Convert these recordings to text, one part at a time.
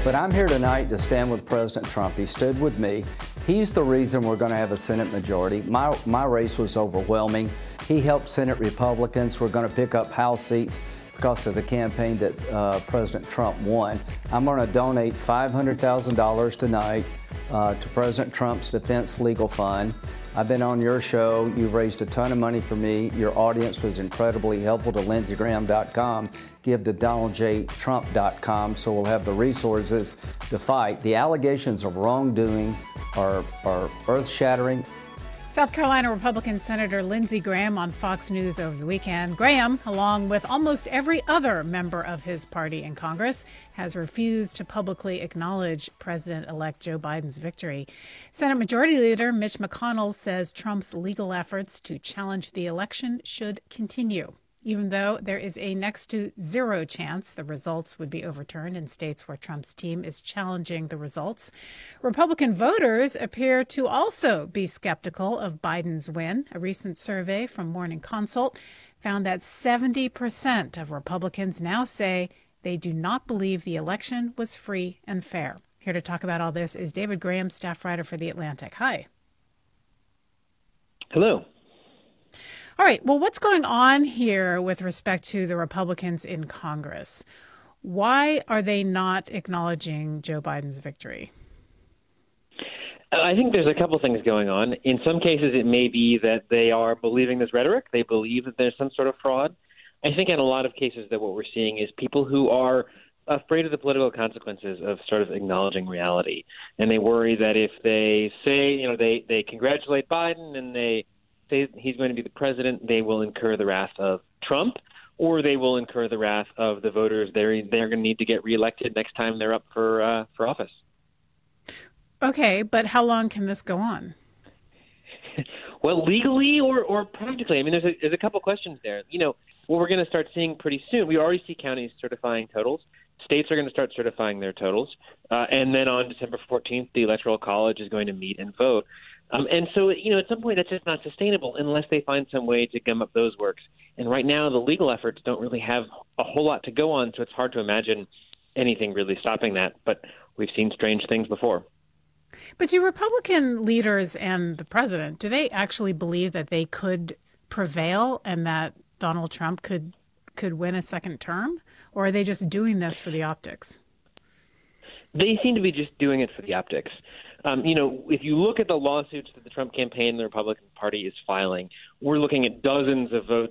But I'm here tonight to stand with President Trump. He stood with me. He's the reason we're going to have a Senate majority. My race was overwhelming. He helped Senate Republicans. We're going to pick up House seats because of the campaign that President Trump won. I'm going to donate $500,000 tonight to President Trump's Defense Legal Fund. I've been on your show. You've raised a ton of money for me. Your audience was incredibly helpful to LindseyGraham.com. Give to DonaldJTrump.com so we'll have the resources to fight. The allegations of wrongdoing are earth-shattering. South Carolina Republican Senator Lindsey Graham on Fox News over the weekend. Graham, along with almost every other member of his party in Congress, has refused to publicly acknowledge President-elect Joe Biden's victory. Senate Majority Leader Mitch McConnell says Trump's legal efforts to challenge the election should continue, even though there is a next to zero chance the results would be overturned in states where Trump's team is challenging the results. Republican voters appear to also be skeptical of Biden's win. A recent survey from Morning Consult found that 70% of Republicans now say they do not believe the election was free and fair. Here to talk about all this is David Graham, staff writer for The Atlantic. Hi. Hello. All right. Well, what's going on here with respect to the Republicans in Congress? Why are they not acknowledging Joe Biden's victory? I think there's a couple things going on. In some cases, it may be that they are believing this rhetoric. They believe that there's some sort of fraud. I think in a lot of cases that what we're seeing is people who are afraid of the political consequences of sort of acknowledging reality. And they worry that if they say, they congratulate Biden and they say he's going to be the president, they will incur the wrath of Trump, or they will incur the wrath of the voters. They're going to need to get reelected next time they're up for office. Okay, but how long can this go on? Well, legally or practically, I mean, there's a couple questions there. What we're going to start seeing pretty soon, we already see counties certifying totals. States are going to start certifying their totals. And then on December 14th, the Electoral College is going to meet and vote. And so, at some point, that's just not sustainable unless they find some way to gum up those works. And right now, the legal efforts don't really have a whole lot to go on, so it's hard to imagine anything really stopping that. But we've seen strange things before. But do Republican leaders and the president, do they actually believe that they could prevail and that Donald Trump could win a second term? Or are they just doing this for the optics? They seem to be just doing it for the optics. If you look at the lawsuits that the Trump campaign and the Republican Party is filing, we're looking at dozens of votes,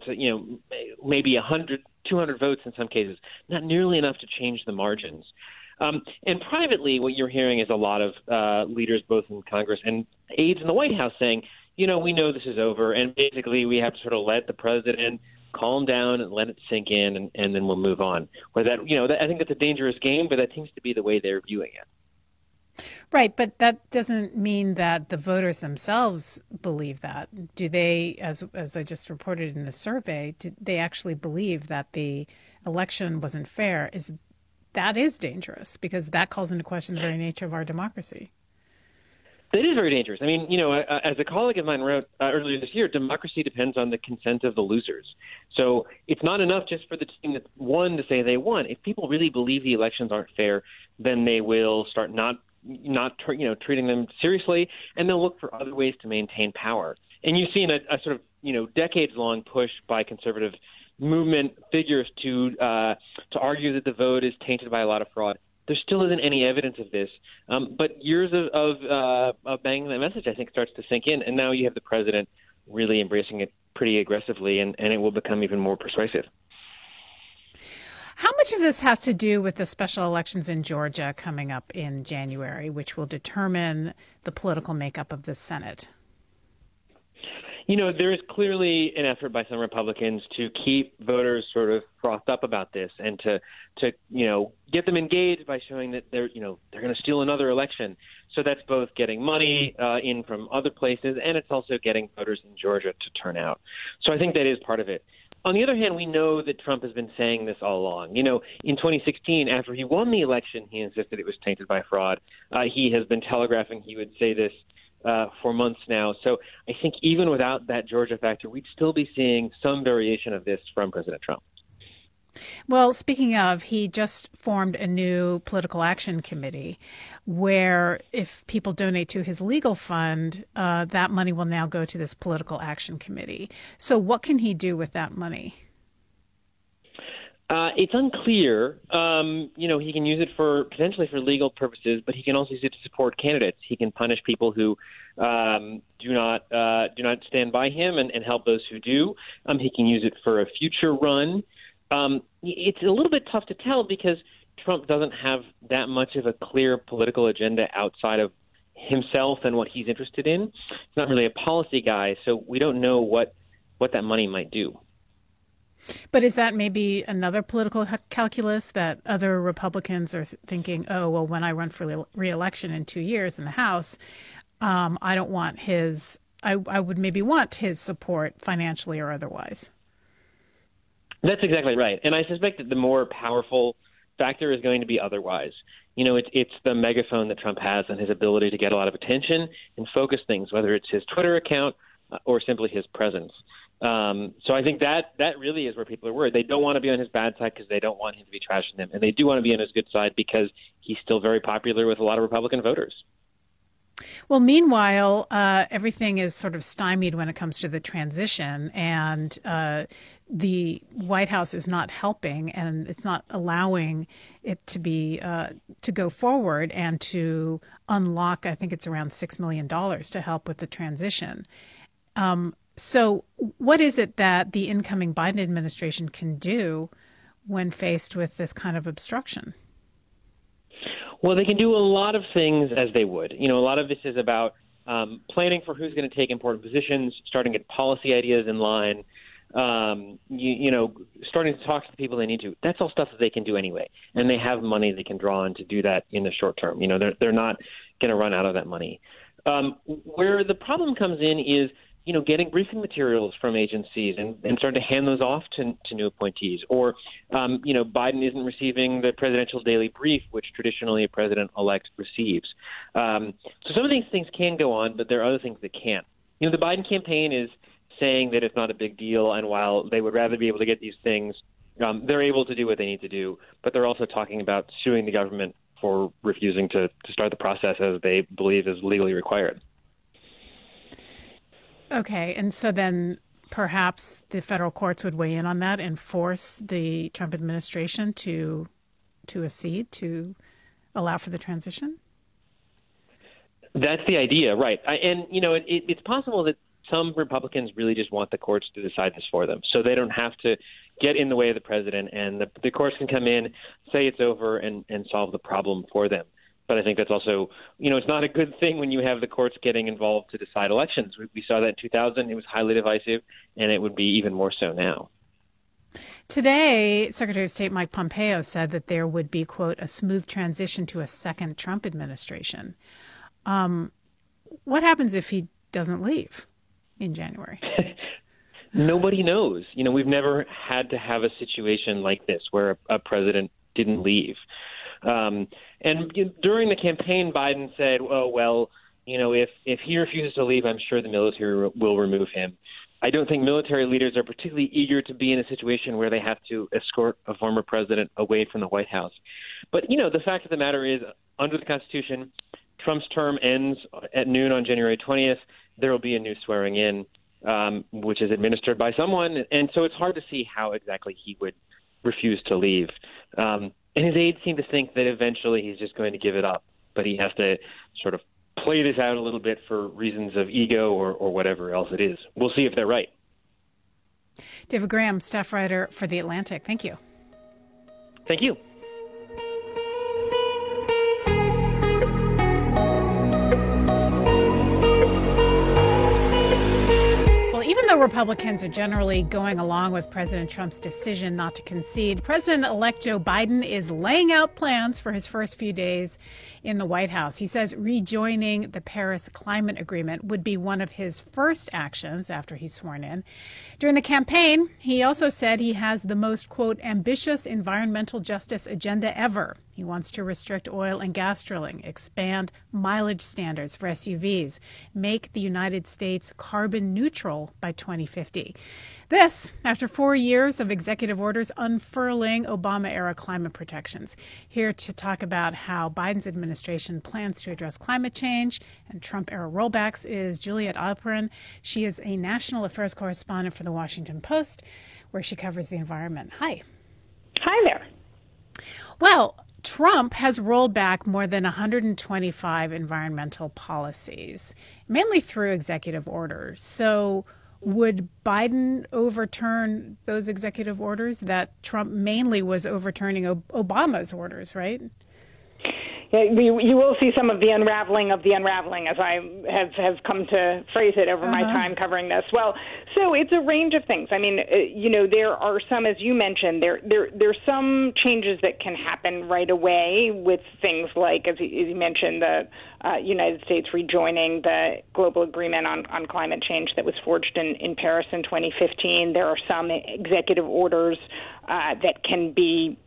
maybe 100, 200 votes in some cases, not nearly enough to change the margins. And privately, what you're hearing is a lot of leaders, both in Congress and aides in the White House, saying, we know this is over, and basically we have to sort of let the president calm down and let it sink in, and then we'll move on. I think that's a dangerous game, but that seems to be the way they're viewing it. Right, but that doesn't mean that the voters themselves believe that. Do they, as I just reported in the survey, do they actually believe that the election wasn't fair? That is dangerous because that calls into question the very nature of our democracy. That is very dangerous. I mean, as a colleague of mine wrote earlier this year, democracy depends on the consent of the losers. So it's not enough just for the team that won to say they won. If people really believe the elections aren't fair, then they will start not treating them seriously, and they'll look for other ways to maintain power. And you've seen a sort of decades-long push by conservative movement figures to argue that the vote is tainted by a lot of fraud. There still isn't any evidence of this, but years of banging that message, I think, starts to sink in, and now you have the president really embracing it pretty aggressively, and it will become even more persuasive. How much of this has to do with the special elections in Georgia coming up in January, which will determine the political makeup of the Senate? There is clearly an effort by some Republicans to keep voters sort of frothed up about this and to get them engaged by showing that they're going to steal another election. So that's both getting money in from other places, and it's also getting voters in Georgia to turn out. So I think that is part of it. On the other hand, we know that Trump has been saying this all along. In 2016, after he won the election, he insisted it was tainted by fraud. He has been telegraphing he would say this for months now. So I think even without that Georgia factor, we'd still be seeing some variation of this from President Trump. Well, speaking of, he just formed a new political action committee where if people donate to his legal fund, that money will now go to this political action committee. So what can he do with that money? It's unclear. He can use it potentially for legal purposes, but he can also use it to support candidates. He can punish people who do not stand by him and help those who do. He can use it for a future run. It's a little bit tough to tell because Trump doesn't have that much of a clear political agenda outside of himself and what he's interested in. He's not really a policy guy, so we don't know what that money might do. But is that maybe another political calculus that other Republicans are thinking, oh, well, when I run for re-election in 2 years in the House, I don't want I would maybe want his support financially or otherwise. That's exactly right. And I suspect that the more powerful factor is going to be otherwise. It's the megaphone that Trump has and his ability to get a lot of attention and focus things, whether it's his Twitter account or simply his presence. So I think that really is where people are worried. They don't want to be on his bad side because they don't want him to be trashing them. And they do want to be on his good side because he's still very popular with a lot of Republican voters. Well, meanwhile, everything is sort of stymied when it comes to the transition, and the White House is not helping, and it's not allowing it to be to go forward and to unlock, I think it's around $6 million to help with the transition. So what is it that the incoming Biden administration can do when faced with this kind of obstruction? Well, they can do a lot of things as they would. A lot of this is about planning for who's going to take important positions, starting to get policy ideas in line, starting to talk to the people they need to. That's all stuff that they can do anyway. And they have money they can draw on to do that in the short term. They're not going to run out of that money. Where the problem comes in is getting briefing materials from agencies and starting to hand those off to new appointees. Or, Biden isn't receiving the presidential daily brief, which traditionally a president-elect receives. So some of these things can go on, but there are other things that can't. The Biden campaign is saying that it's not a big deal, and while they would rather be able to get these things, they're able to do what they need to do. But they're also talking about suing the government for refusing to start the process as they believe is legally required. Okay, and so then perhaps the federal courts would weigh in on that and force the Trump administration to accede, to allow for the transition? That's the idea, right. It's possible that some Republicans really just want the courts to decide this for them, so they don't have to get in the way of the president, and the courts can come in, say it's over, and solve the problem for them. But I think that's also, it's not a good thing when you have the courts getting involved to decide elections. We saw that in 2000. It was highly divisive, and it would be even more so now. Today, Secretary of State Mike Pompeo said that there would be, quote, a smooth transition to a second Trump administration. What happens if he doesn't leave in January? Nobody knows. We've never had to have a situation like this where a president didn't leave. And during the campaign, Biden said, "Oh well, if he refuses to leave, I'm sure the military will remove him." I don't think military leaders are particularly eager to be in a situation where they have to escort a former president away from the White House. But the fact of the matter is, under the Constitution, Trump's term ends at noon on January 20th. There will be a new swearing in, which is administered by someone, and so it's hard to see how exactly he would refuse to leave. And his aides seem to think that eventually he's just going to give it up, but he has to sort of play this out a little bit for reasons of ego or whatever else it is. We'll see if they're right. David Graham, staff writer for The Atlantic. Thank you. Thank you. Even though Republicans are generally going along with President Trump's decision not to concede, President-elect Joe Biden is laying out plans for his first few days in the White House. He says rejoining the Paris Climate Agreement would be one of his first actions after he's sworn in. During the campaign, he also said he has the most, quote, ambitious environmental justice agenda ever. He wants to restrict oil and gas drilling, expand mileage standards for SUVs, make the United States carbon neutral by 2050. This, after 4 years of executive orders unfurling Obama-era climate protections. Here to talk about how Biden's administration plans to address climate change and Trump-era rollbacks is Juliet Eilperin. She is a national affairs correspondent for The Washington Post, where she covers the environment. Hi. Hi there. Well, Trump has rolled back more than 125 environmental policies, mainly through executive orders. So would Biden overturn those executive orders that Trump mainly was overturning Obama's orders, right? You will see some of the unraveling, as I have come to phrase it over my time covering this. Well, so it's a range of things. I mean, there are some, as you mentioned, there's some changes that can happen right away with things like, as you mentioned, the United States rejoining the global agreement on climate change that was forged in Paris in 2015. There are some executive orders that can be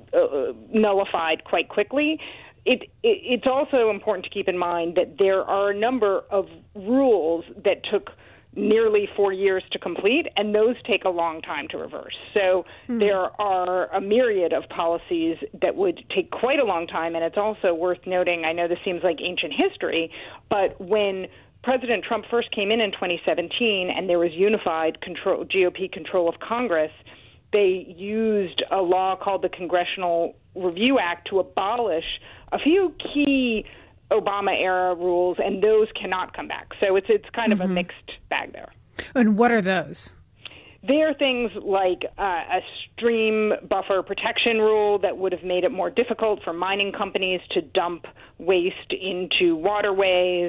nullified quite quickly. It's also important to keep in mind that there are a number of rules that took nearly 4 years to complete, and those take a long time to reverse. So there are a myriad of policies that would take quite a long time, and it's also worth noting, I know this seems like ancient history, but when President Trump first came in 2017 and there was unified control, GOP control of Congress, they used a law called the Congressional Review Act to abolish a few key Obama-era rules, and those cannot come back. So it's kind of a mixed bag there. And what are those? There are things like a stream buffer protection rule that would have made it more difficult for mining companies to dump waste into waterways,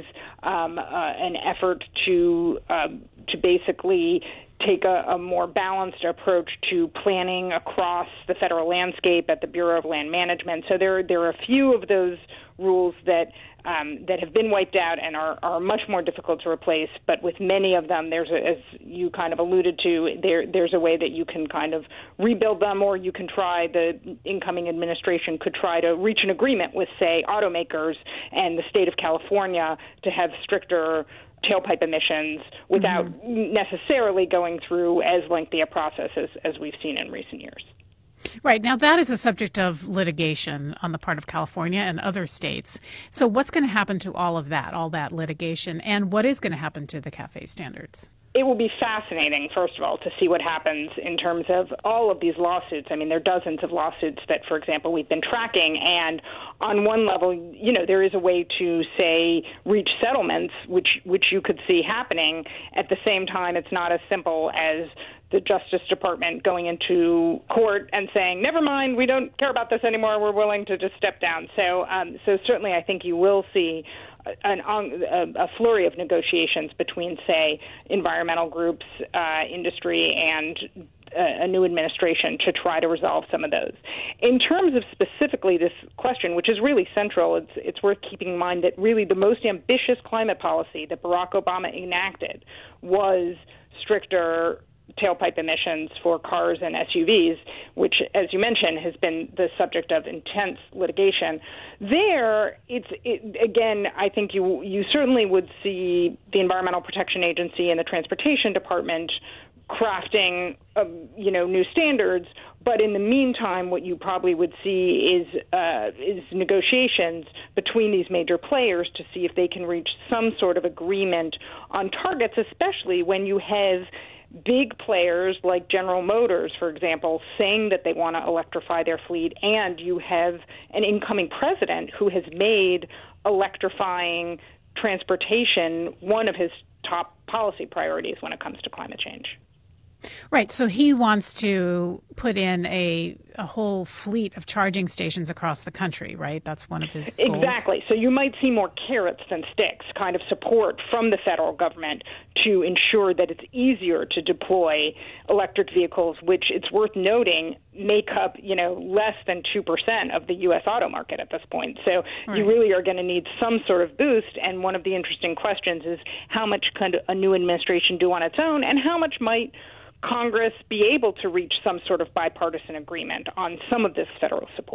an effort to basically take a more balanced approach to planning across the federal landscape at the Bureau of Land Management. So there are a few of those rules that have been wiped out and are much more difficult to replace. But with many of them, as you kind of alluded to, there's a way that you can kind of rebuild them, or you can try, the incoming administration could try to reach an agreement with, say, automakers and the state of California to have stricter tailpipe emissions without necessarily going through as lengthy a process as we've seen in recent years. Right. Now, that is a subject of litigation on the part of California and other states. So what's going to happen to all that litigation, and what is going to happen to the CAFE standards? It will be fascinating, first of all, to see what happens in terms of all of these lawsuits. I mean, there are dozens of lawsuits that, for example, we've been tracking. And on one level, there is a way to, say, reach settlements, which you could see happening. At the same time, it's not as simple as the Justice Department going into court and saying, never mind, we don't care about this anymore, we're willing to just step down. So certainly I think you will see a flurry of negotiations between, say, environmental groups, industry, and a new administration to try to resolve some of those. In terms of specifically this question, which is really central, it's worth keeping in mind that really the most ambitious climate policy that Barack Obama enacted was stricter tailpipe emissions for cars and SUVs, which, as you mentioned, has been the subject of intense litigation. There, again, I think you certainly would see the Environmental Protection Agency and the Transportation Department crafting, new standards. But in the meantime, what you probably would see is negotiations between these major players to see if they can reach some sort of agreement on targets, especially when you have big players like General Motors, for example, saying that they want to electrify their fleet, and you have an incoming president who has made electrifying transportation one of his top policy priorities when it comes to climate change. Right. So he wants to put in a whole fleet of charging stations across the country, right? That's one of his goals. Exactly. So you might see more carrots than sticks, kind of support from the federal government to ensure that it's easier to deploy electric vehicles, which, it's worth noting, make up, less than 2% of the U.S. auto market at this point. So right. You really are going to need some sort of boost. And one of the interesting questions is how much can a new administration do on its own, and how much might Congress be able to reach some sort of bipartisan agreement on some of this federal support?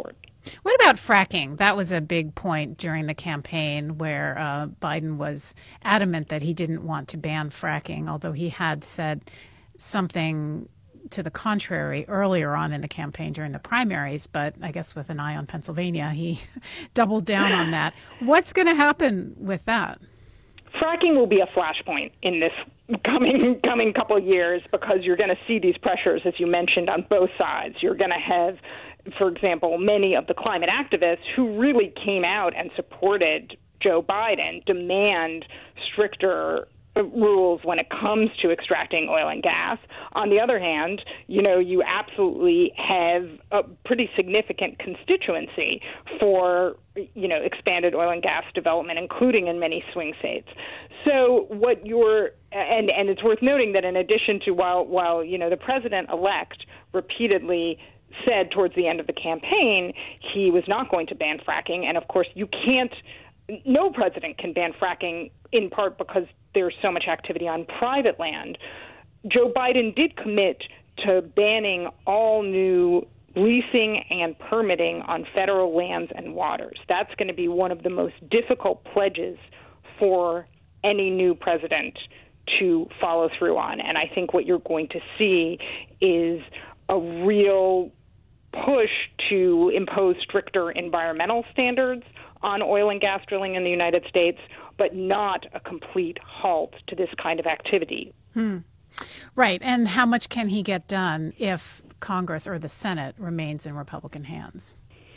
What about fracking? That was a big point during the campaign where Biden was adamant that he didn't want to ban fracking, although he had said something to the contrary earlier on in the campaign during the primaries. But I guess with an eye on Pennsylvania, he doubled down on that. What's going to happen with that? Fracking will be a flashpoint in this coming couple of years because you're going to see these pressures, as you mentioned, on both sides. You're going to have, for example, many of the climate activists who really came out and supported Joe Biden demand stricter rules when it comes to extracting oil and gas. On the other hand, you absolutely have a pretty significant constituency for, expanded oil and gas development, including in many swing states. So and it's worth noting that in addition to while the president-elect repeatedly said towards the end of the campaign he was not going to ban fracking, and of course no president can ban fracking in part because there's so much activity on private land. Joe Biden did commit to banning all new leasing and permitting on federal lands and waters. That's going to be one of the most difficult pledges for any new president to follow through on. And I think what you're going to see is a real push to impose stricter environmental standards on oil and gas drilling in the United States, but not a complete halt to this kind of activity. Right. And how much can he get done if Congress or the Senate remains in Republican hands?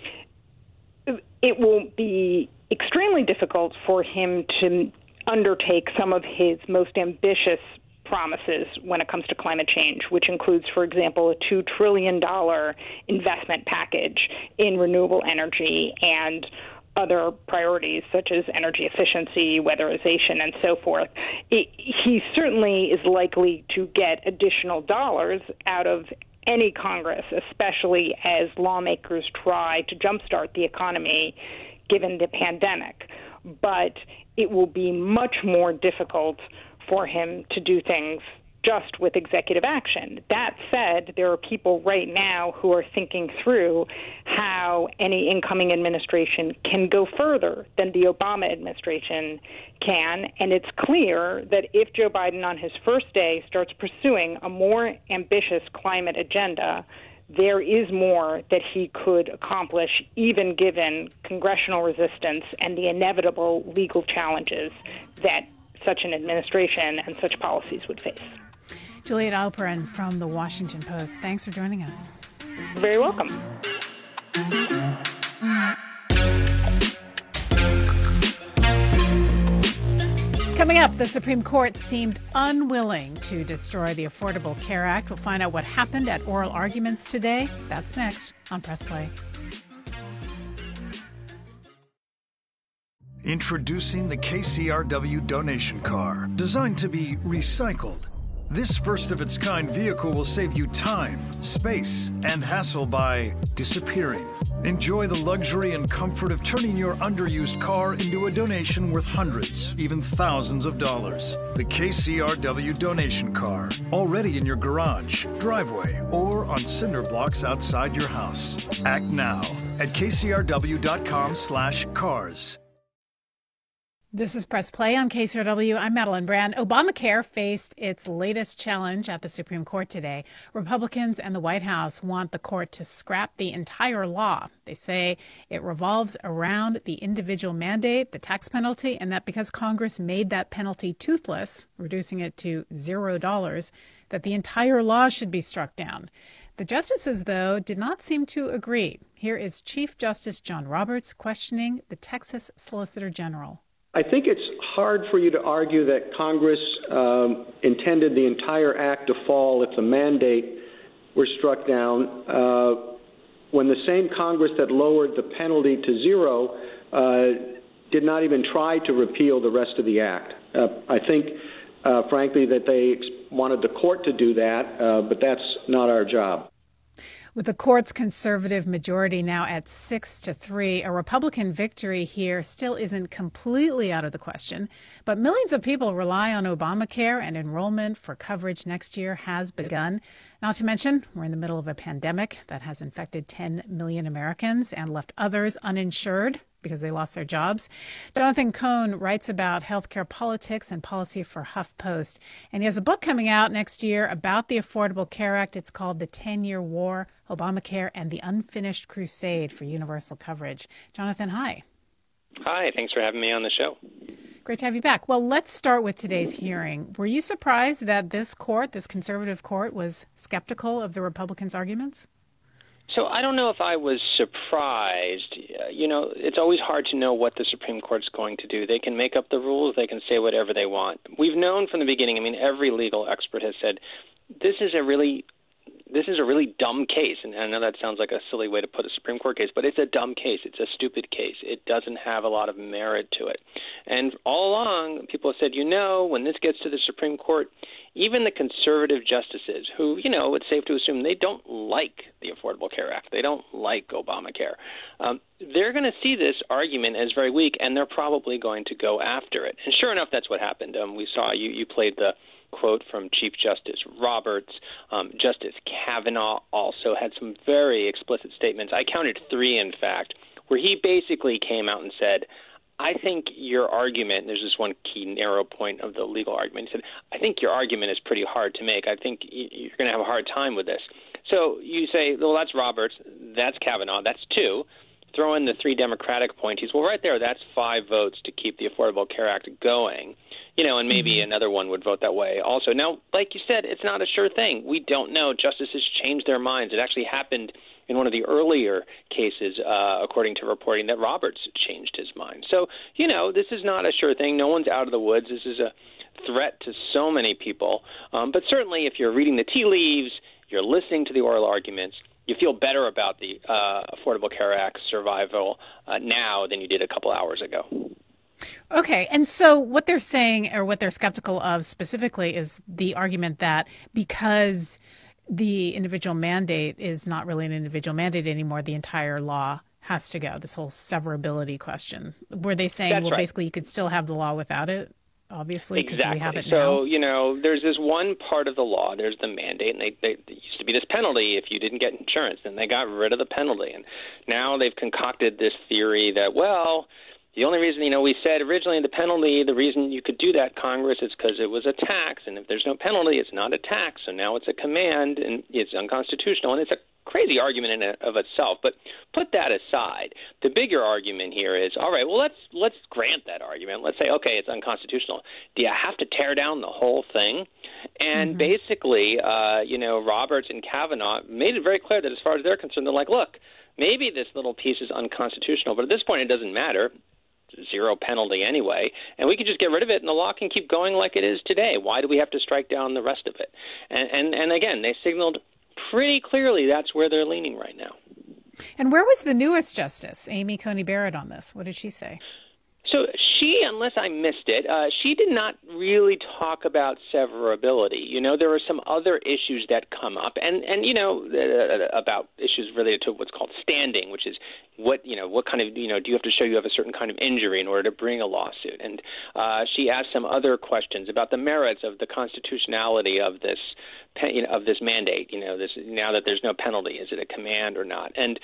It will be extremely difficult for him to undertake some of his most ambitious promises when it comes to climate change, which includes, for example, a $2 trillion investment package in renewable energy and other priorities such as energy efficiency, weatherization, and so forth. He certainly is likely to get additional dollars out of any Congress, especially as lawmakers try to jumpstart the economy given the pandemic. But it will be much more difficult for him to do things just with executive action. That said, there are people right now who are thinking through how any incoming administration can go further than the Obama administration can, and it's clear that if Joe Biden on his first day starts pursuing a more ambitious climate agenda, there is more that he could accomplish, even given congressional resistance and the inevitable legal challenges that such an administration and such policies would face. Juliet Alperin from The Washington Post. Thanks for joining us. Very welcome. Coming up, the Supreme Court seemed unwilling to destroy the Affordable Care Act. We'll find out what happened at oral arguments today. That's next on Press Play. Introducing the KCRW donation car, designed to be recycled. This first-of-its-kind vehicle will save you time, space, and hassle by disappearing. Enjoy the luxury and comfort of turning your underused car into a donation worth hundreds, even thousands of dollars. The KCRW donation car, already in your garage, driveway, or on cinder blocks outside your house. Act now at kcrw.com/cars. This is Press Play on KCRW. I'm Madeline Brand. Obamacare faced its latest challenge at the Supreme Court today. Republicans and the White House want the court to scrap the entire law. They say it revolves around the individual mandate, the tax penalty, and that because Congress made that penalty toothless, reducing it to $0, that the entire law should be struck down. The justices, though, did not seem to agree. Here is Chief Justice John Roberts questioning the Texas Solicitor General. I think it's hard for you to argue that Congress intended the entire act to fall if the mandate were struck down when the same Congress that lowered the penalty to zero did not even try to repeal the rest of the act. I think, frankly, that they wanted the court to do that, but that's not our job. With the court's conservative majority now at 6-3, a Republican victory here still isn't completely out of the question. But millions of people rely on Obamacare, and enrollment for coverage next year has begun. Not to mention, we're in the middle of a pandemic that has infected 10 million Americans and left others uninsured because they lost their jobs. Jonathan Cohn writes about healthcare politics and policy for HuffPost. And he has a book coming out next year about the Affordable Care Act. It's called The 10-Year War, Obamacare, and the Unfinished Crusade for Universal Coverage. Jonathan, hi. Hi, thanks for having me on the show. Great to have you back. Well, let's start with today's hearing. Were you surprised that this court, this conservative court, was skeptical of the Republicans' arguments? So I don't know if I was surprised. It's always hard to know what the Supreme Court's going to do. They can make up the rules. They can say whatever they want. We've known from the beginning, every legal expert has said, this is a really dumb case. And I know that sounds like a silly way to put a Supreme Court case, but it's a dumb case. It's a stupid case. It doesn't have a lot of merit to it. And all along, people have said, when this gets to the Supreme Court, even the conservative justices who, it's safe to assume they don't like the Affordable Care Act, they don't like Obamacare, they're going to see this argument as very weak, and they're probably going to go after it. And sure enough, that's what happened. We saw you played the quote from Chief Justice Roberts. Justice Kavanaugh also had some very explicit statements. I counted 3, in fact, where he basically came out and said, I think your argument, there's this one key narrow point of the legal argument. He said, I think your argument is pretty hard to make. I think you're going to have a hard time with this. So you say, well, that's Roberts, that's Kavanaugh, that's 2. Throw in the 3 Democratic appointees. Well, right there, that's 5 votes to keep the Affordable Care Act going. And maybe another one would vote that way also. Now, like you said, it's not a sure thing. We don't know. Justices change their minds. It actually happened in one of the earlier cases, according to reporting, that Roberts changed his mind. So, this is not a sure thing. No one's out of the woods. This is a threat to so many people. But certainly if you're reading the tea leaves, you're listening to the oral arguments, you feel better about the Affordable Care Act survival now than you did a couple hours ago. Okay. And so what they're saying, or what they're skeptical of specifically, is the argument that because the individual mandate is not really an individual mandate anymore, the entire law has to go, this whole severability question. Were they saying, That's right. Basically you could still have the law without it, obviously, because exactly. we have it now? So, there's this one part of the law, there's the mandate, and there used to be this penalty if you didn't get insurance, and they got rid of the penalty. And now they've concocted this theory that, the only reason, we said originally the penalty, the reason you could do that, Congress, is because it was a tax. And if there's no penalty, it's not a tax. So now it's a command, and it's unconstitutional. And it's a crazy argument in and of itself. But put that aside. The bigger argument here is, all right, well, let's grant that argument. Let's say, okay, it's unconstitutional. Do you have to tear down the whole thing? And basically, Roberts and Kavanaugh made it very clear that as far as they're concerned, they're like, look, maybe this little piece is unconstitutional, but at this point it doesn't matter. Zero penalty anyway, and we can just get rid of it, and the law can keep going like it is today. Why do we have to strike down the rest of it? And again, they signaled pretty clearly that's where they're leaning right now. And where was the newest justice, Amy Coney Barrett, on this? What did she say? So she, unless I missed it, she did not really talk about severability. There are some other issues that come up, and about issues related to what's called standing, which is what kind of, do you have to show you have a certain kind of injury in order to bring a lawsuit? And she asked some other questions about the merits of the constitutionality of this, of this mandate. This, now that there's no penalty, is it a command or not? And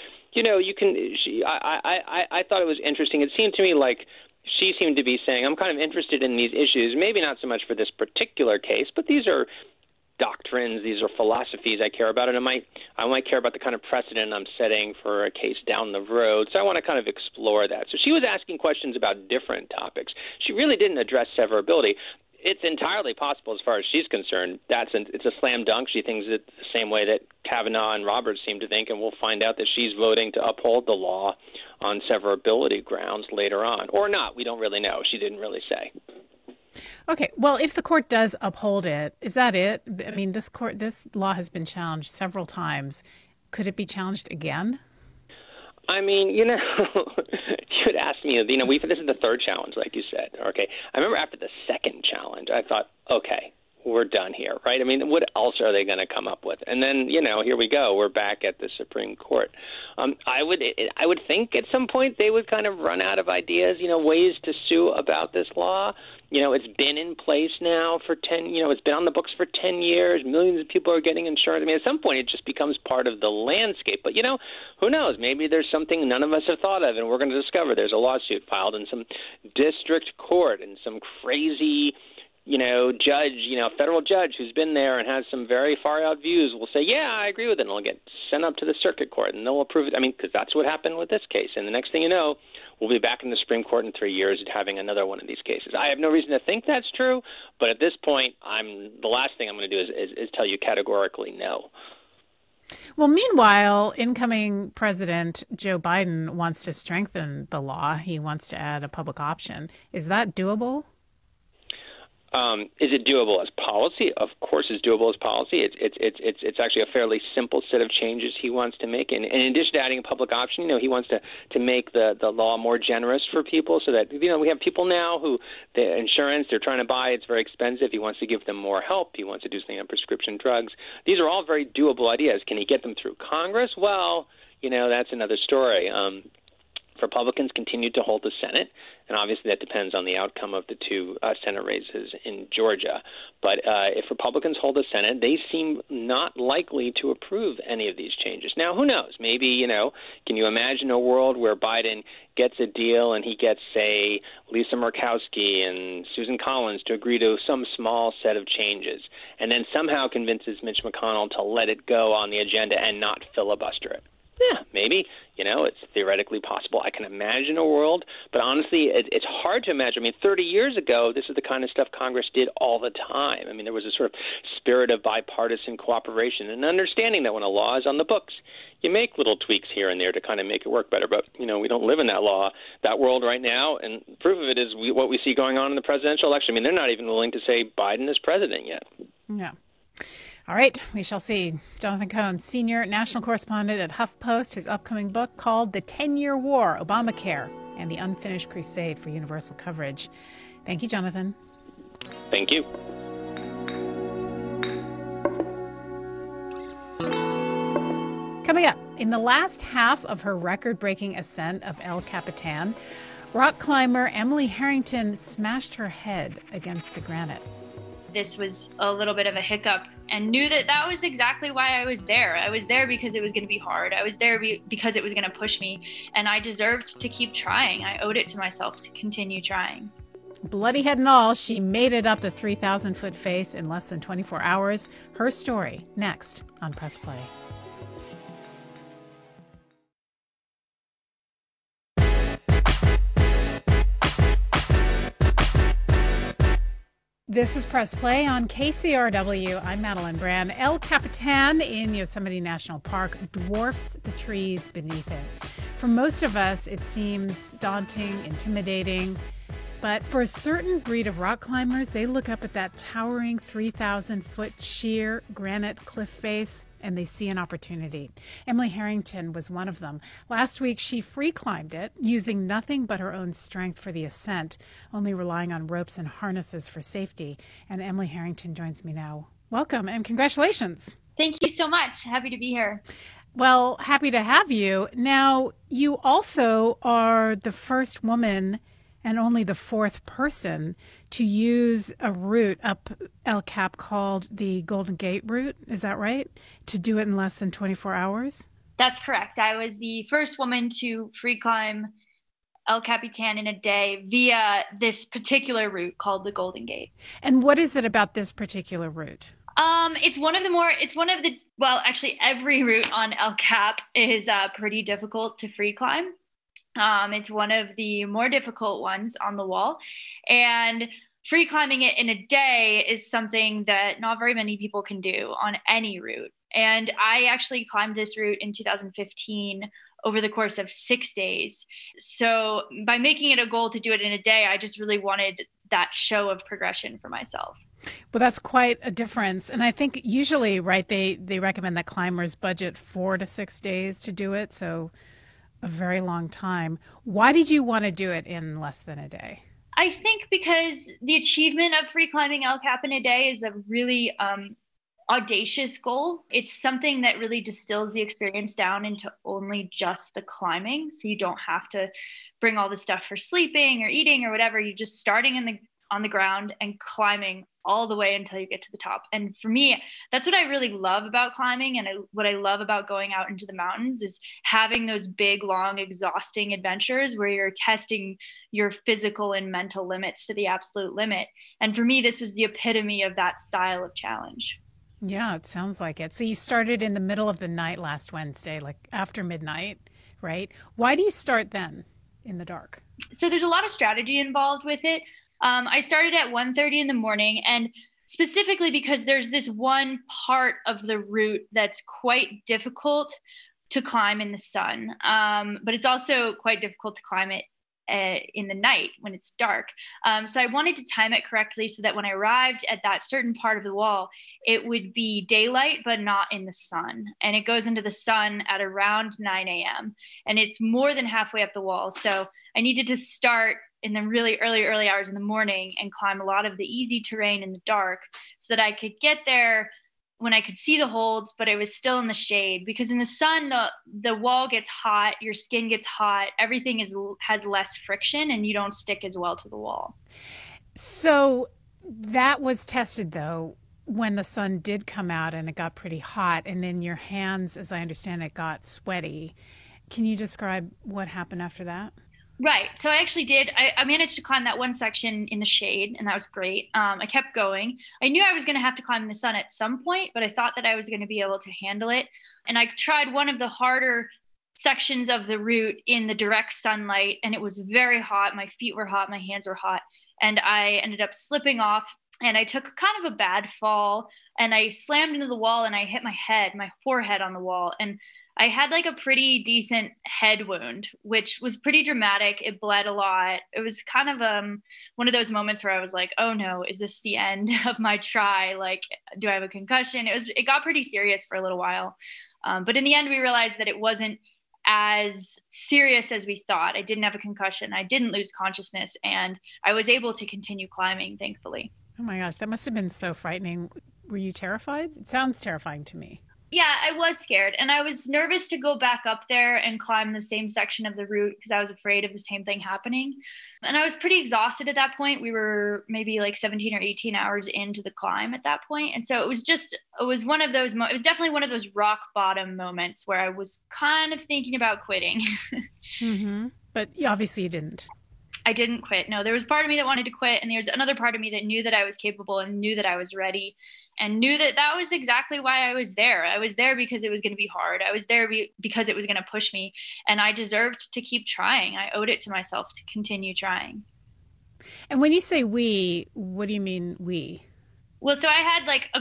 I thought it was interesting. It seemed to me like she seemed to be saying, I'm kind of interested in these issues, maybe not so much for this particular case, but these are doctrines, these are philosophies I care about, and I might care about the kind of precedent I'm setting for a case down the road. So I want to kind of explore that. So she was asking questions about different topics. She really didn't address severability. It's entirely possible, as far as she's concerned, it's a slam dunk. She thinks it the same way that Kavanaugh and Roberts seem to think, and we'll find out that she's voting to uphold the law on severability grounds later on. Or not, we don't really know. She didn't really say. Okay, well, if the court does uphold it, is that it? This law has been challenged several times. Could it be challenged again? You had asked me, this is the third challenge, like you said. Okay, I remember after the second challenge, I thought, okay, we're done here, right? I mean, what else are they going to come up with? And then, here we go. We're back at the Supreme Court. I would think at some point they would kind of run out of ideas, ways to sue about this law. It's been in place now for it's been on the books for 10 years. Millions of people are getting insurance. I mean, at some point it just becomes part of the landscape. But, who knows? Maybe there's something none of us have thought of, and we're going to discover there's a lawsuit filed in some district court and some crazy judge, federal judge who's been there and has some very far out views will say, yeah, I agree with it. And it'll get sent up to the circuit court and they'll approve it. I mean, because that's what happened with this case. And the next thing you know, we'll be back in the Supreme Court in 3 years having another one of these cases. I have no reason to think that's true. But at this point, the last thing I'm going to do is tell you categorically no. Well, meanwhile, incoming President Joe Biden wants to strengthen the law. He wants to add a public option. Is that doable? Is it doable as policy? Of course, it's doable as policy. It's actually a fairly simple set of changes he wants to make. And in addition to adding a public option, he wants to make the law more generous for people so that, we have people now who the insurance they're trying to buy, it's very expensive. He wants to give them more help. He wants to do something on prescription drugs. These are all very doable ideas. Can he get them through Congress? Well, that's another story. Republicans continue to hold the Senate, and obviously that depends on the outcome of the two Senate races in Georgia. But if Republicans hold the Senate, they seem not likely to approve any of these changes. Now, who knows? Maybe, can you imagine a world where Biden gets a deal and he gets, say, Lisa Murkowski and Susan Collins to agree to some small set of changes, and then somehow convinces Mitch McConnell to let it go on the agenda and not filibuster it? Yeah, maybe. It's theoretically possible. I can imagine a world, but honestly, it's hard to imagine. I mean, 30 years ago, this is the kind of stuff Congress did all the time. I mean, there was a sort of spirit of bipartisan cooperation and understanding that when a law is on the books, you make little tweaks here and there to kind of make it work better. But, we don't live in that world right now, and proof of it is what we see going on in the presidential election. I mean, they're not even willing to say Biden is president yet. Yeah. All right, we shall see. Jonathan Cohn, senior national correspondent at HuffPost, his upcoming book called The 10-Year War, Obamacare and the Unfinished Crusade for Universal Coverage. Thank you, Jonathan. Thank you. Coming up, in the last half of her record-breaking ascent of El Capitan, rock climber Emily Harrington smashed her head against the granite. This was a little bit of a hiccup and knew that was exactly why I was there. I was there because it was going to be hard. I was there because it was going to push me, and I deserved to keep trying. I owed it to myself to continue trying. Bloody head and all, she made it up the 3,000-foot face in less than 24 hours. Her story next on Press Play. This is Press Play on KCRW. I'm Madeline Brand. El Capitan in Yosemite National Park dwarfs the trees beneath it. For most of us, it seems daunting, intimidating. But for a certain breed of rock climbers, they look up at that towering 3,000-foot sheer granite cliff face and they see an opportunity. Emily Harrington was one of them. Last week, she free climbed it, using nothing but her own strength for the ascent, only relying on ropes and harnesses for safety. And Emily Harrington joins me now. Welcome and congratulations. Thank you so much. Happy to be here. Well, happy to have you. Now, you also are the first woman and only the fourth person to use a route up El Cap called the Golden Gate route. Is that right? To do it in less than 24 hours? That's correct. I was the first woman to free climb El Capitan in a day via this particular route called the Golden Gate. And what is it about this particular route? Actually every route on El Cap is pretty difficult to free climb. It's one of the more difficult ones on the wall, and free climbing it in a day is something that not very many people can do on any route. And I actually climbed this route in 2015 over the course of 6 days. So by making it a goal to do it in a day, I just really wanted that show of progression for myself. Well, that's quite a difference. And I think usually, right, they recommend that climbers budget 4 to 6 days to do it. So a very long time. Why did you want to do it in less than a day? I think because the achievement of free climbing El Cap in a day is a really audacious goal. It's something that really distills the experience down into only just the climbing. So you don't have to bring all the stuff for sleeping or eating or whatever. You're just starting on the ground and climbing all the way until you get to the top. And for me, that's what I really love about climbing. And what I love about going out into the mountains is having those big, long, exhausting adventures where you're testing your physical and mental limits to the absolute limit. And for me, this was the epitome of that style of challenge. Yeah, it sounds like it. So you started in the middle of the night last Wednesday, like after midnight, right? Why do you start then in the dark? So there's a lot of strategy involved with it. I started at 1:30 in the morning, and specifically because there's this one part of the route that's quite difficult to climb in the sun, but it's also quite difficult to climb it in the night when it's dark. So I wanted to time it correctly so that when I arrived at that certain part of the wall, it would be daylight, but not in the sun. And it goes into the sun at around 9 a.m. And it's more than halfway up the wall. So I needed to start in the really early hours in the morning and climb a lot of the easy terrain in the dark so that I could get there when I could see the holds, but it was still in the shade, because in the sun, the wall gets hot, your skin gets hot, everything has less friction, and you don't stick as well to the wall. So that was tested, though, when the sun did come out and it got pretty hot, and then your hands, as I understand it, got sweaty. Can you describe what happened after that? Right. So I actually did. I managed to climb that one section in the shade, and that was great. I kept going. I knew I was going to have to climb in the sun at some point, but I thought that I was going to be able to handle it. And I tried one of the harder sections of the route in the direct sunlight, and it was very hot. My feet were hot. My hands were hot. And I ended up slipping off, and I took kind of a bad fall, and I slammed into the wall, and I hit my forehead on the wall. And I had like a pretty decent head wound, which was pretty dramatic. It bled a lot. It was kind of one of those moments where I was like, oh no, is this the end of my try? Like, do I have a concussion? It got pretty serious for a little while. But in the end, we realized that it wasn't as serious as we thought. I didn't have a concussion. I didn't lose consciousness, and I was able to continue climbing, thankfully. Oh my gosh, that must have been so frightening. Were you terrified? It sounds terrifying to me. Yeah, I was scared, and I was nervous to go back up there and climb the same section of the route because I was afraid of the same thing happening. And I was pretty exhausted at that point. We were maybe like 17 or 18 hours into the climb at that point. And so it was one of those, it was definitely one of those rock bottom moments where I was kind of thinking about quitting. Mm-hmm. But obviously you didn't. I didn't quit. No, there was part of me that wanted to quit, and there was another part of me that knew that I was capable and knew that I was ready, and knew that that was exactly why I was there. I was there because it was going to be hard. I was there because it was going to push me, and I deserved to keep trying. I owed it to myself to continue trying. And when you say we, what do you mean we? Well, so I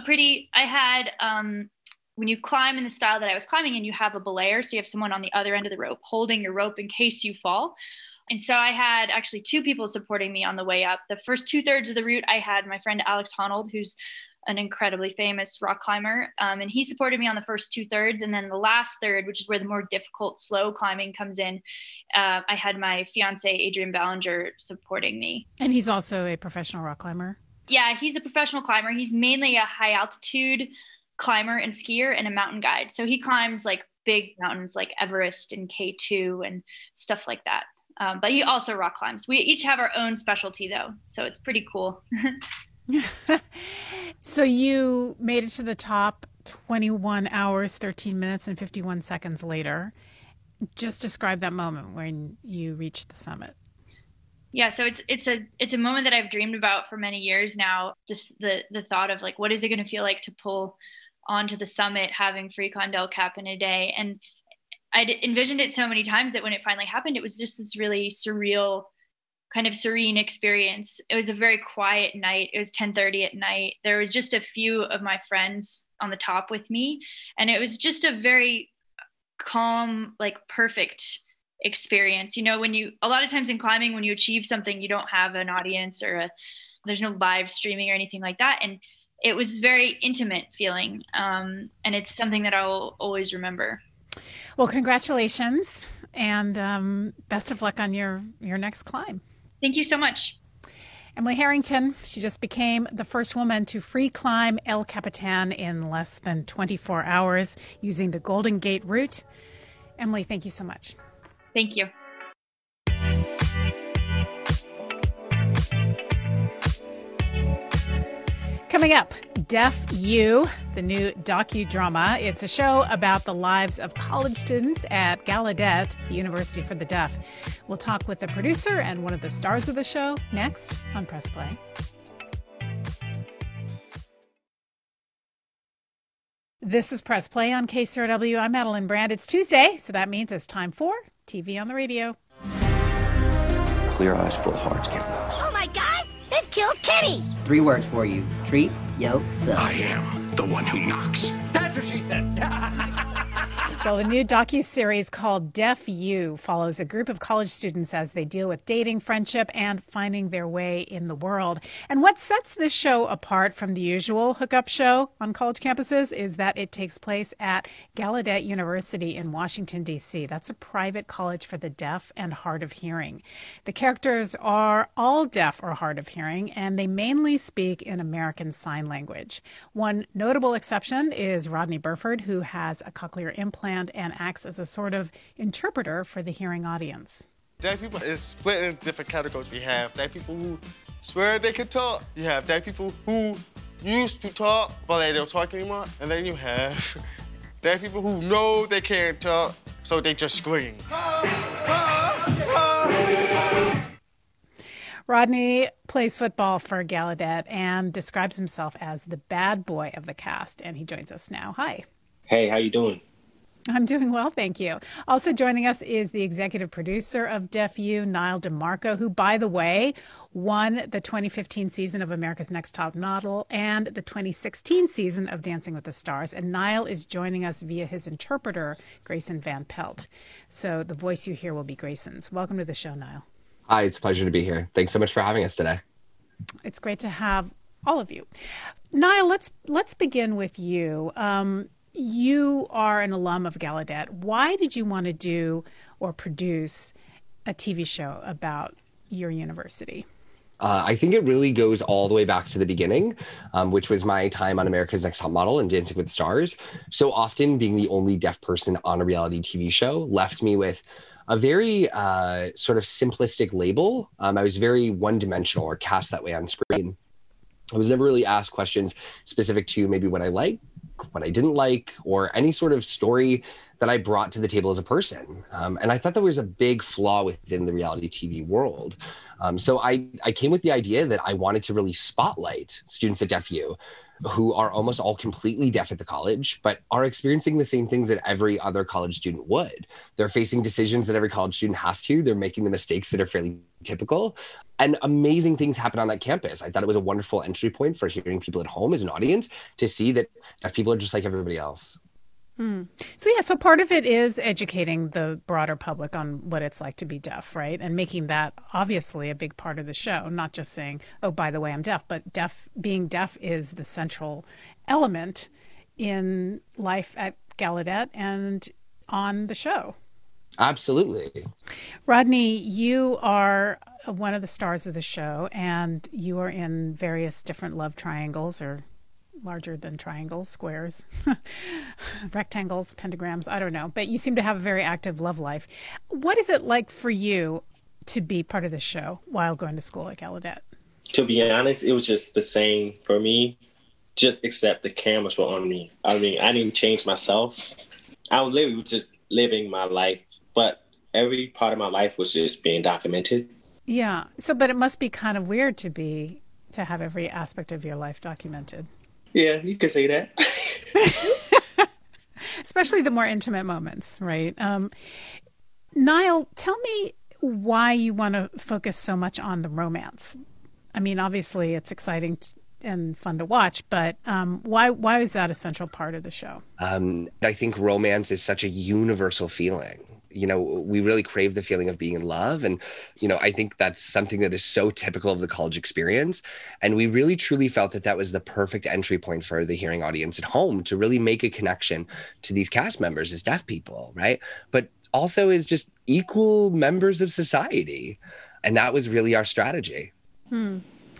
had when you climb in the style that I was climbing in, you have a belayer, so you have someone on the other end of the rope holding your rope in case you fall. And so I had actually two people supporting me on the way up. The first 2/3 of the route, I had my friend Alex Honnold, who's an incredibly famous rock climber. And he supported me on the first 2/3. And then the last third, which is where the more difficult, slow climbing comes in, I had my fiance, Adrian Ballinger, supporting me. And he's also a professional rock climber? Yeah, he's a professional climber. He's mainly a high altitude climber and skier and a mountain guide. So he climbs like big mountains like Everest and K2 and stuff like that. But he also rock climbs. We each have our own specialty, though, so it's pretty cool. So you made it to the top 21 hours, 13 minutes, and 51 seconds later. Just describe that moment when you reached the summit. Yeah, so it's a moment that I've dreamed about for many years now. Just the thought of like, what is it going to feel like to pull onto the summit, having free climbed El Cap in a day, and I'd envisioned it so many times that when it finally happened, it was just this really surreal, kind of serene experience. It was a very quiet night. It was 10:30 at night. There was just a few of my friends on the top with me, and it was just a very calm, like perfect experience. You know, a lot of times in climbing, when you achieve something, you don't have an audience there's no live streaming or anything like that. And it was very intimate feeling. And it's something that I'll always remember. Well, congratulations, and best of luck on your next climb. Thank you so much. Emily Harrington, she just became the first woman to free climb El Capitan in less than 24 hours using the Golden Gate route. Emily, thank you so much. Thank you. Coming up, Deaf U, the new docudrama. It's a show about the lives of college students at Gallaudet, the University for the Deaf. We'll talk with the producer and one of the stars of the show next on Press Play. This is Press Play on KCRW. I'm Madeline Brand. It's Tuesday, so that means it's time for TV on the Radio. Clear eyes, full hearts, get loose. Oh my God! They've killed Kenny! 3 words for you. Treat yourself. I am the one who knocks. That's what she said. Well, the new docuseries called Deaf U follows a group of college students as they deal with dating, friendship, and finding their way in the world. And what sets this show apart from the usual hookup show on college campuses is that it takes place at Gallaudet University in Washington, D.C. That's a private college for the deaf and hard of hearing. The characters are all deaf or hard of hearing, and they mainly speak in American Sign Language. One notable exception is Rodney Burford, who has a cochlear implant and acts as a sort of interpreter for the hearing audience. Deaf people is split in different categories. We have deaf people who swear they can talk. You have deaf people who used to talk, but they don't talk anymore. And then you have deaf people who know they can't talk, so they just scream. Rodney plays football for Gallaudet and describes himself as the bad boy of the cast, and he joins us now. Hi. Hey, how you doing? I'm doing well, thank you. Also joining us is the executive producer of Deaf U, Niall DeMarco, who, by the way, won the 2015 season of America's Next Top Model and the 2016 season of Dancing with the Stars. And Niall is joining us via his interpreter, Grayson Van Pelt. So the voice you hear will be Grayson's. Welcome to the show, Niall. Hi, it's a pleasure to be here. Thanks so much for having us today. It's great to have all of you. Niall, let's begin with you. You are an alum of Gallaudet. Why did you want to do or produce a TV show about your university? I think it really goes all the way back to the beginning, which was my time on America's Next Top Model and Dancing with the Stars. So often being the only deaf person on a reality TV show left me with a very sort of simplistic label. I was very one-dimensional or cast that way on screen. I was never really asked questions specific to maybe what I liked, what I didn't like, or any sort of story that I brought to the table as a person. And I thought that was a big flaw within the reality TV world. So I came with the idea that I wanted to really spotlight students at Deaf U who are almost all completely deaf at the college, but are experiencing the same things that every other college student would. They're facing decisions that every college student has to. They're making the mistakes that are fairly typical. And amazing things happen on that campus. I thought it was a wonderful entry point for hearing people at home as an audience to see that deaf people are just like everybody else. So part of it is educating the broader public on what it's like to be deaf, right? And making that obviously a big part of the show, not just saying, oh, by the way, I'm deaf, but being deaf is the central element in life at Gallaudet and on the show. Absolutely. Rodney, you are one of the stars of the show, and you are in various different love triangles or larger than triangles, squares, rectangles, pentagrams, I don't know. But you seem to have a very active love life. What is it like for you to be part of the show while going to school at Gallaudet? To be honest, it was just the same for me, just except the cameras were on me. I mean, I didn't change myself. I was literally just living my life, but every part of my life was just being documented. Yeah. But it must be kind of weird to have every aspect of your life documented. Yeah, you could say that. Especially the more intimate moments, right? Niall, tell me why you want to focus so much on the romance. I mean, obviously it's exciting and fun to watch, but why is that a central part of the show? I think romance is such a universal feeling. You know, we really crave the feeling of being in love. And, you know, I think that's something that is so typical of the college experience. And we really truly felt that was the perfect entry point for the hearing audience at home to really make a connection to these cast members as deaf people, right? But also as just equal members of society. And that was really our strategy.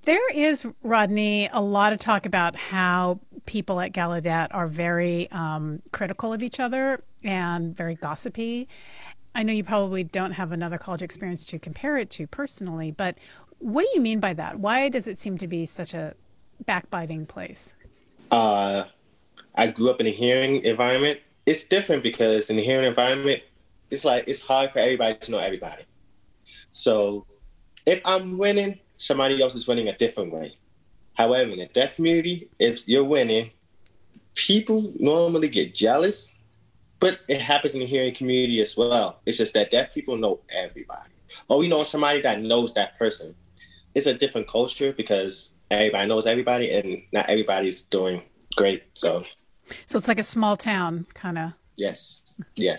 There is, Rodney, a lot of talk about how people at Gallaudet are very critical of each other and very gossipy. I know you probably don't have another college experience to compare it to personally, but what do you mean by that? Why does it seem to be such a backbiting place? I grew up in a hearing environment. It's different because in the hearing environment, it's like it's hard for everybody to know everybody. So if I'm winning, somebody else is winning a different way. However, in the deaf community, if you're winning, people normally get jealous, but it happens in the hearing community as well. It's just that deaf people know everybody. Or we know somebody that knows that person. It's a different culture because everybody knows everybody and not everybody's doing great. So it's like a small town kind of. Yes.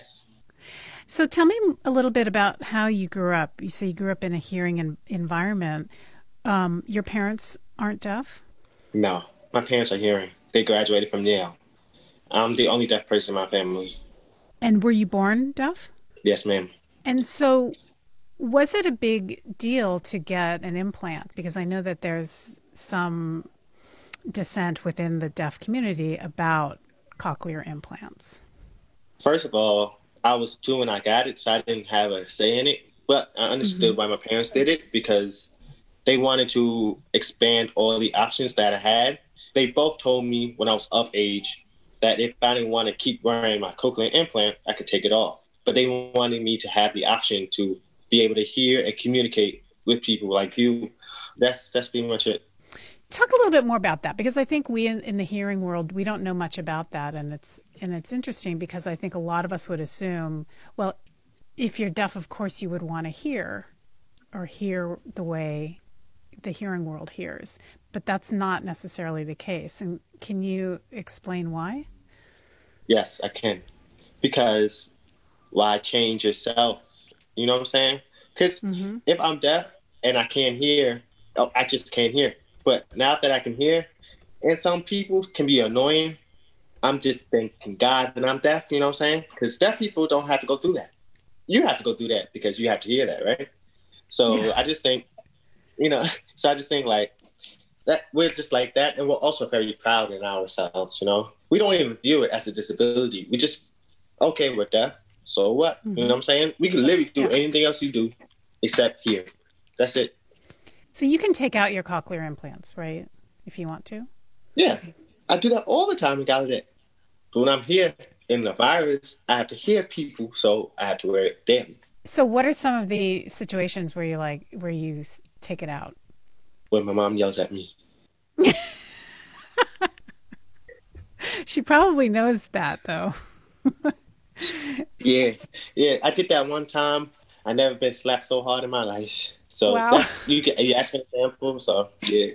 So tell me a little bit about how you grew up. You say you grew up in a hearing environment. Your parents aren't deaf? No, my parents are hearing. They graduated from Yale. I'm the only deaf person in my family. And were you born deaf? Yes, ma'am. And so was it a big deal to get an implant? Because I know that there's some dissent within the deaf community about cochlear implants. First of all, I was 2 when I got it, so I didn't have a say in it. But I understood why my parents did it because they wanted to expand all the options that I had. They both told me when I was of age that if I didn't want to keep wearing my cochlear implant, I could take it off. But they wanted me to have the option to be able to hear and communicate with people like you. That's pretty much it. Talk a little bit more about that, because I think we in the hearing world, we don't know much about that. And it's interesting because I think a lot of us would assume, well, if you're deaf, of course you would want to hear the way the hearing world hears. But that's not necessarily the case. And can you explain why? Yes, I can. Because why change yourself? You know what I'm saying? Because if I'm deaf and I can't hear, I just can't hear. But now that I can hear, and some people can be annoying, I'm just thanking God that I'm deaf, you know what I'm saying? Because deaf people don't have to go through that. You have to go through that because you have to hear that, right? So I just think, like that we're just like that. And we're also very proud in ourselves, you know? We don't even view it as a disability. We just, okay, we're deaf. So what? You know what I'm saying? We can literally do anything else you do except hear. That's it. So you can take out your cochlear implants, right? If you want to. Yeah. I do that all the time in Gallaudet. But when I'm here in the virus, I have to hear people, so I have to wear it daily. So what are some of the situations where you take it out? When my mom yells at me. She probably knows that, though. Yeah. I did that one time. I never been slapped so hard in my life. So wow. You asked me an example, so yeah.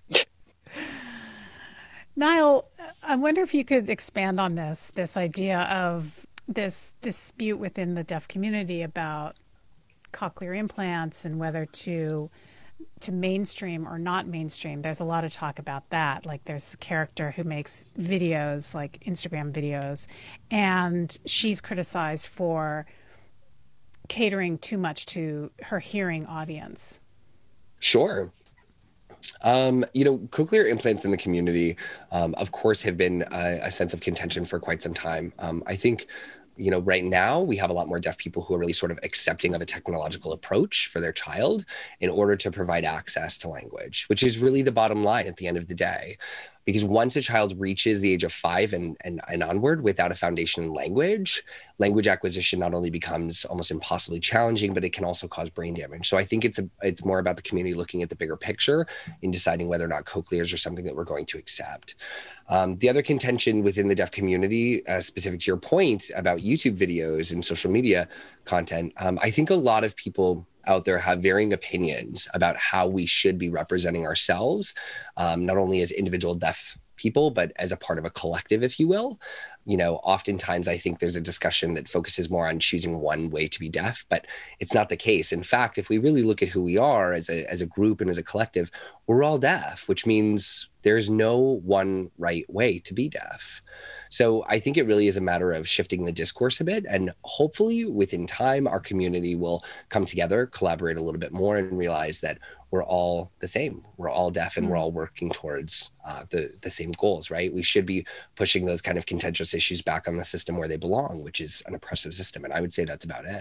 Niall, I wonder if you could expand on this idea of this dispute within the deaf community about cochlear implants and whether to mainstream or not mainstream. There's a lot of talk about that. Like there's a character who makes videos, like Instagram videos, and she's criticized for catering too much to her hearing audience. Sure. Cochlear implants in the community, of course, have been a sense of contention for quite some time. I think, right now we have a lot more deaf people who are really sort of accepting of a technological approach for their child in order to provide access to language, which is really the bottom line at the end of the day. Because once a child reaches the age of 5 and onward without a foundation in language acquisition not only becomes almost impossibly challenging, but it can also cause brain damage. So I think it's more about the community looking at the bigger picture in deciding whether or not cochlears are something that we're going to accept. The other contention within the deaf community, specific to your point about YouTube videos and social media content, I think a lot of people out there have varying opinions about how we should be representing ourselves, not only as individual deaf people, but as a part of a collective, if you will. Oftentimes I think there's a discussion that focuses more on choosing one way to be deaf, but it's not the case. In fact, if we really look at who we are as a group and as a collective, we're all deaf, which means there's no one right way to be deaf. So I think it really is a matter of shifting the discourse a bit, and hopefully within time, our community will come together, collaborate a little bit more, and realize that we're all the same. We're all deaf, and we're all working towards the same goals, right? We should be pushing those kind of contentious issues back on the system where they belong, which is an oppressive system. And I would say that's about it.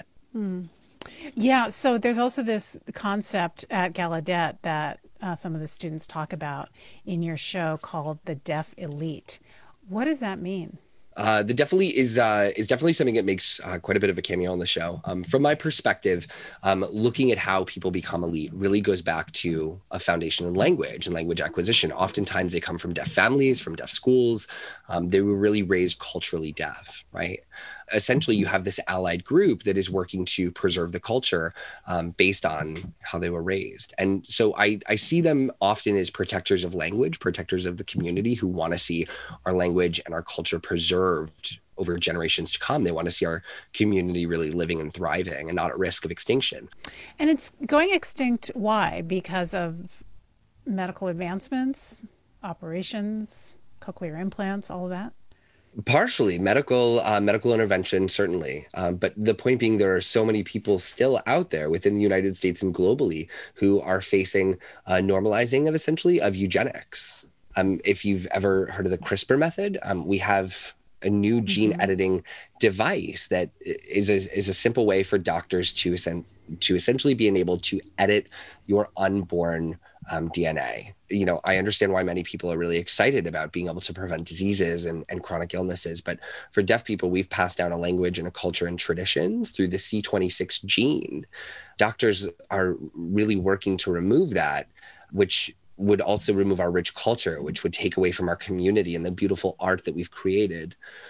Yeah, so there's also this concept at Gallaudet that some of the students talk about in your show called the deaf elite. What does that mean? The deaf elite is definitely something that makes quite a bit of a cameo on the show. From my perspective, looking at how people become elite really goes back to a foundation in language and language acquisition. Oftentimes they come from deaf families, from deaf schools. They were really raised culturally deaf, right? Essentially, you have this allied group that is working to preserve the culture based on how they were raised. And so I see them often as protectors of language, protectors of the community who want to see our language and our culture preserved over generations to come. They want to see our community really living and thriving and not at risk of extinction. And it's going extinct, why? Because of medical advancements, operations, cochlear implants, all of that? Partially medical intervention, certainly. But the point being, there are so many people still out there within the United States and globally who are facing normalizing of eugenics. If you've ever heard of the CRISPR method, we have a new gene editing device that is a simple way for doctors to essentially be enabled to edit your unborn DNA. I understand why many people are really excited about being able to prevent diseases and chronic illnesses. But for deaf people, we've passed down a language and a culture and traditions through the C26 gene. Doctors are really working to remove that, which would also remove our rich culture, which would take away from our community and the beautiful art that we've created.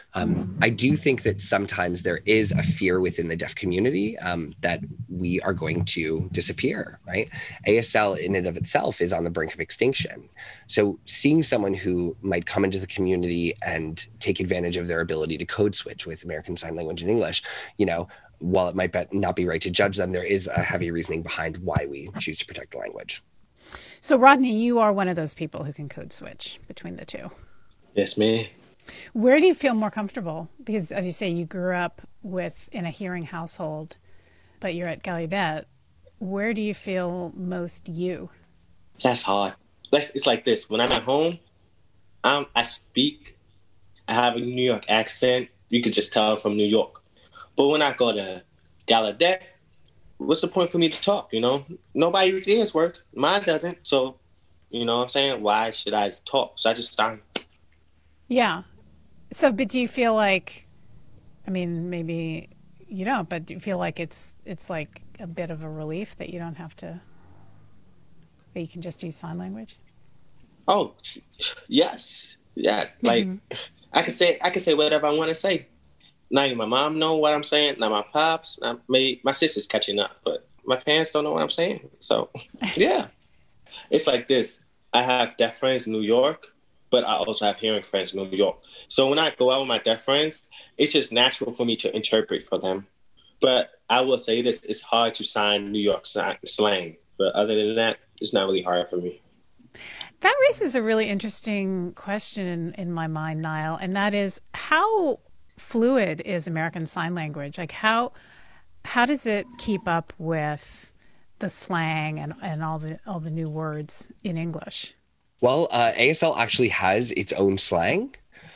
I do think that sometimes there is a fear within the deaf community that we are going to disappear, right? ASL in and of itself is on the brink of extinction. So seeing someone who might come into the community and take advantage of their ability to code switch with American Sign Language and English, while it might not be right to judge them, there is a heavy reasoning behind why we choose to protect the language. So, Rodney, you are one of those people who can code switch between the two. Yes, ma'am. Where do you feel more comfortable? Because, as you say, you grew up in a hearing household, but you're at Gallaudet. Where do you feel most you? That's hard. It's like this. When I'm at home, I speak. I have a New York accent. You could just tell I'm from New York. But when I go to Gallaudet, what's the point for me to talk, Nobody's ears work. Mine doesn't. So, what I'm saying? Why should I talk? So I just start. Yeah. So, but do you feel like, maybe you don't, but do you feel like it's like a bit of a relief that you don't have to, that you can just use sign language? Oh, yes. Like, I can say whatever I want to say. Now my mom know what I'm saying. Now my pops, maybe my sister's catching up, but my parents don't know what I'm saying. So, yeah. It's like this. I have deaf friends in New York, but I also have hearing friends in New York. So when I go out with my deaf friends, it's just natural for me to interpret for them. But I will say this, it's hard to sign New York slang. But other than that, it's not really hard for me. That raises a really interesting question in my mind, Niall, and that is, how fluid is American Sign Language? Like, how does it keep up with the slang and all the new words in English? Well, ASL actually has its own slang.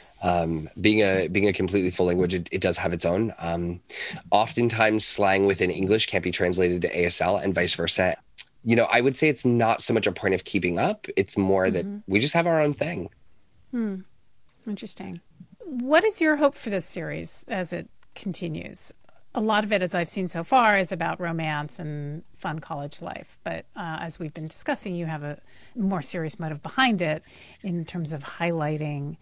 Being a completely full language, it does have its own. Oftentimes, slang within English can't be translated to ASL, and vice versa. I would say it's not so much a point of keeping up. It's more that we just have our own thing. Interesting. What is your hope for this series as it continues? A lot of it, as I've seen so far, is about romance and fun college life. But as we've been discussing, you have a more serious motive behind it in terms of highlighting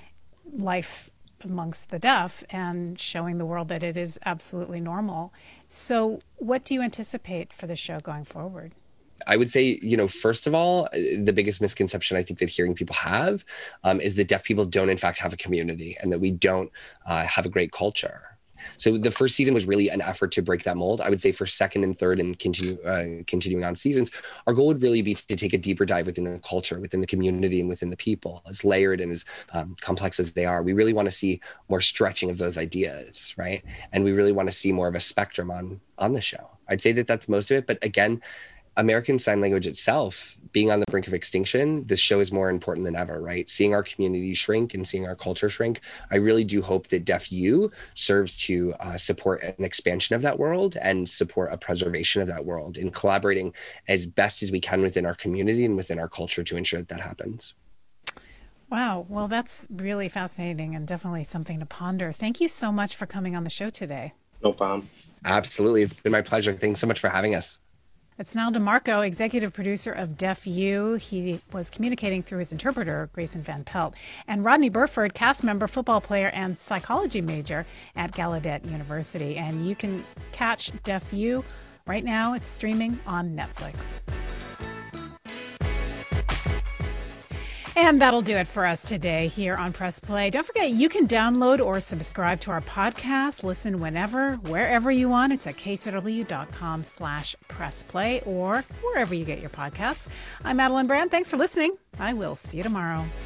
life amongst the deaf and showing the world that it is absolutely normal. So what do you anticipate for the show going forward? I would say, first of all, the biggest misconception I think that hearing people have is that deaf people don't, in fact, have a community and that we don't have a great culture. So the first season was really an effort to break that mold. I would say for second and third and continuing on seasons, our goal would really be to take a deeper dive within the culture, within the community, and within the people, as layered and as complex as they are. We really want to see more stretching of those ideas, right? And we really want to see more of a spectrum on the show. I'd say that that's most of it. But again, American Sign Language itself, being on the brink of extinction, this show is more important than ever, right? Seeing our community shrink and seeing our culture shrink, I really do hope that Deaf U serves to support an expansion of that world and support a preservation of that world in collaborating as best as we can within our community and within our culture to ensure that happens. Wow. Well, that's really fascinating and definitely something to ponder. Thank you so much for coming on the show today. No problem. Absolutely. It's been my pleasure. Thanks so much for having us. It's Nal DeMarco, executive producer of Deaf U. He was communicating through his interpreter, Grayson Van Pelt. And Rodney Burford, cast member, football player, and psychology major at Gallaudet University. And you can catch Deaf U right now. It's streaming on Netflix. And that'll do it for us today here on Press Play. Don't forget, you can download or subscribe to our podcast. Listen whenever, wherever you want. It's at kcrw.com/pressplay or wherever you get your podcasts. I'm Madeline Brand. Thanks for listening. I will see you tomorrow.